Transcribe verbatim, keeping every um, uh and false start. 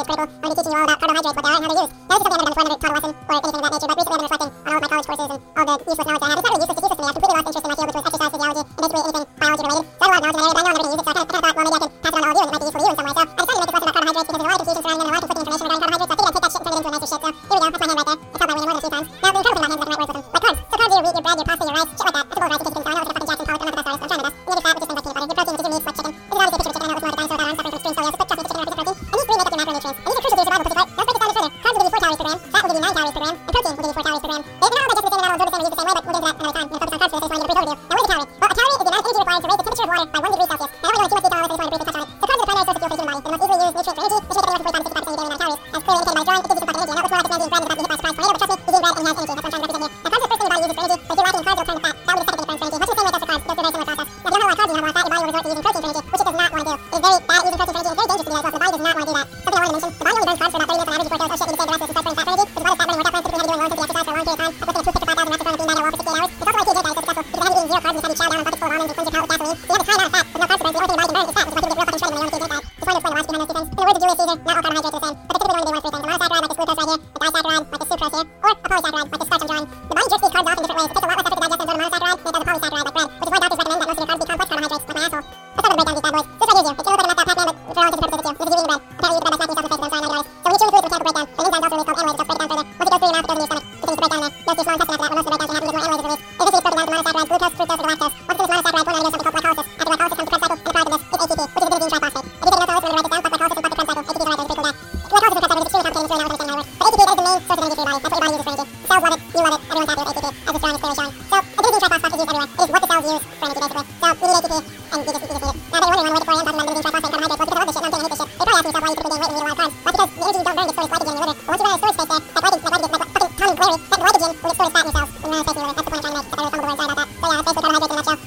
is critical. I'm going to be teaching you all about carbohydrates, what they are, and how they're used. Now, this is something I've never done before in another taught a lesson or anything of that nature, but recently I've been reflecting on all of my college courses and all the useless knowledge that I have. It's not really useless, it's useless to me. I've completely lost interest in my field, which was exercise physiology, and basically anything biology related. So I have a lot of knowledge about it, but I know I'm never going to use it, so I kind of, kind of thought, well, maybe I can pass it on to all of you, and it might be useful to you in some way. So I decided to make this lesson about carbohydrates because there's a lot of confusion surrounding them, and a lot of conflicting information regarding carbohydrates, so I figured I'd take that shit and turn it into a nicer shit. So here we go, that's my hand right there. It's held by William more than a few times. Now, the incredible thing about hands is I can write words with them. Like carbs. So carbs are your wheat, your bread, your pasta, your rice, shit like that. That's a bowl of rice, you take things down. I know it's like a fucking Jackson Pollock, I'm not the best artist, I'm trying my best. And then your fat, which is things like peanut butter. Your protein, which is your meat, like chicken. This is obviously a picture of chicken. I know it's more of a dinosaur that I'm suffering from extreme scoliosis, but trust me, the chicken represents protein. And these three make up your macronutrients. And these are crucial to your survival, because right, let's break this down even further. Carbs will give you four calories per gram, fat will give you nine calories per gram, and protein will give you four calories per gram. They, they're not all digested the same, they're not all absorbed the same, or used the same way, but we'll get into that another time. I'm going to focus on carbs for this, so I want to get a brief overview. Now, what is a calorie? Well, a calorie is the amount of energy required to raise the temperature of water by one degree Celsius. Now, I don't really go into too much detail on this, I just wanted to briefly touch on it. So carbs are the primary source of fuel for the human body. They're the most easily used nutrient for energy, which make up anywhere from forty-five to sixty percent of your daily amount of calories. As clearly indicated by this drawing, it gives you some fucking energy. And now, it's more like this man eating bread and it's about to be hit by a surprise tornado, but trust me, he's eating bread and he has energy. That's what I'm trying to represent here. Now, carbs are the first thing your body uses for energy, but if you're lacking in carbs, it'll turn to fat. That will be the second thing it burns for energy. Much the same way it does for carbs, it goes through a very similar process. Now, if you don't have a lot of carbs, you don't have a lot of fat, your body will resort to using protein for energy, which it does not want to do. It is very bad at using protein for energy, and it's very dangerous to do that as well, so the body does not want to do that. Something I wanted to mention, the body only burns carbs for about thirty minutes on average before it goes, oh shit, need to save the rest of this and start burning fat for energy, which is why this fat burning workout plans typically have you doing long intensity exercise for a long period of time, uplifting a toothpick to five thousand reps or throwing a beanbag at a wall for sixty-eight hours. It's also why T J diet is so successful, because they have you eating zero carbs and instead you chow down on buckets full of almonds and cleanse your palate with gasoline. So you have a high amount of fat, with no carbs to burn, so the only thing your body can burn is fat, which is why people get real fucking shredded when they're on a T J diet. Just wanted to explain the logic behind those two things. In the words of Julius Caesar, not all carbohydrates are the same, but they typically only do one of three things: a monosaccharide like this glucose right here, a disaccharide like this sucrose here, or a polysaccharide like this starch I'm drawing. The body jerks these carbs off in different ways. It takes a lot less effort to digest and absorb a monosaccharide than it does a polysaccharide like bread, which is why doctors recommend that most of your carbs be complex carbohydrates, like my asshole. Let's start with the breakdown of these bad boys. This right here is you. It still looks like a mapped out Pac-Man, but for all intents and purposes it's you. This is you eating bread. Apparently you eat the bread by smacking yourself in the face with them, sorry, I know you are. So when you chew your food, it's a mechanical breakdown. An enzyme is also released called amylase, which helps break it down further. Once it goes through your mouth, it goes into your stomach. It continues to break down there. Goes to your small intestine after that, where most of the breakdowns can happen because more amylase is released. Eventually it's broken down to monosaccharides, glucose, fructose, and galactose. Once it's finished monosaccharides, one out something called glycolysis. After glycolysis comes the Krebs cycle, and the product of this is A T P, which is adenosine triphosphate. If you take notes on this, remember to write this down. Plus glycolysis is plus the Krebs cycle. A T P is right there, it's pretty cool guy. Glycolysis and Krebs cycle is extremely complicated, it's really not worth understanding in other words. But A T P, that is the main source of energy for your body. That's what your body uses for energy. The cells love it, you love it, everyone's happy with A T P, as this drawing is clearly showing. So, adenosine triphosphate is used everywhere. It is what the cells use for energy, basically. So, you need A T P, and you just, you just need it. Now, I bet you're wondering, well, where the four A M talking about adenosine triphosphate and carbohydrates. Well, because I love this shit, and I'm saying I hate this shit. You're probably asking yourself why you typically gain weight when you eat a lot of carbs. Well, because the energy you don't burn gets stored as glycogen in your liver. But once you run out of storage space there, that glycogen, that glycogen, like fucking Tom and Jerry, that glycogen will get stored as fat in your cells. And you run out of space in your liver. That's the point I'm trying to make. If I really stumbled the word, sorry about that. So yeah, that's basically carbohydrates in a nutshell.